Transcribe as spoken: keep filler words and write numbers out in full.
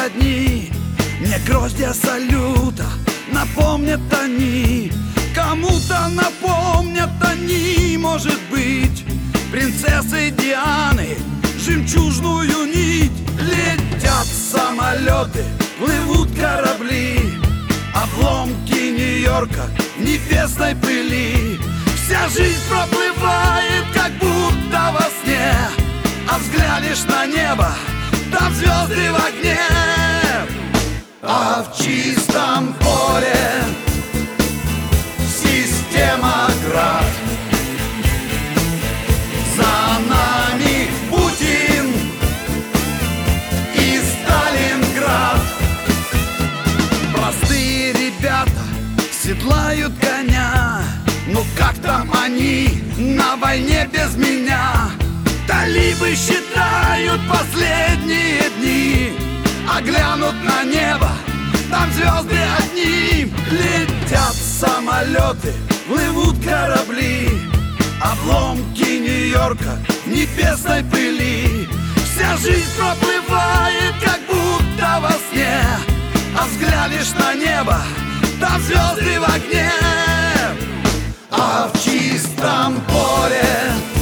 одни. Мне гроздья салюта напомнят они, кому-то напомнят они, может быть, принцессы Дианы, жемчужную нить. Летят самолеты, плывут корабли, обломки Нью-Йорка в небесной пыли. Вся жизнь проплывает, как будто во сне, а взглянешь на небо, там звезды в огне. А в чистом поле система град, за нами Путин и Сталинград. Простые ребята седлают коня, ну как там они на войне без меня? Талибы считают последние дни, а глянут на небо, там звезды одни. Летят самолеты, плывут корабли, обломки Нью-Йорка в небесной пыли. Вся жизнь проплывает, как будто во сне, а взглянешь на небо, там звезды в огне. А в чистом поле